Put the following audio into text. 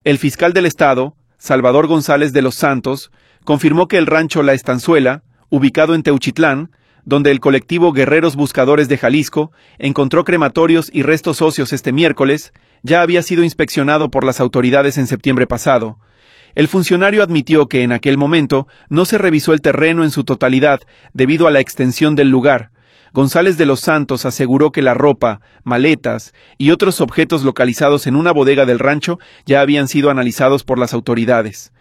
El fiscal del estado, Salvador González de los Santos, confirmó que el rancho La Estanzuela, ubicado en Teuchitlán, donde el colectivo Guerreros Buscadores de Jalisco encontró crematorios y restos óseos este miércoles, ya había sido inspeccionado por las autoridades en septiembre pasado. El funcionario admitió que en aquel momento no se revisó el terreno en su totalidad debido a la extensión del lugar. González de los Santos aseguró que la ropa, maletas y otros objetos localizados en una bodega del rancho ya habían sido analizados por las autoridades.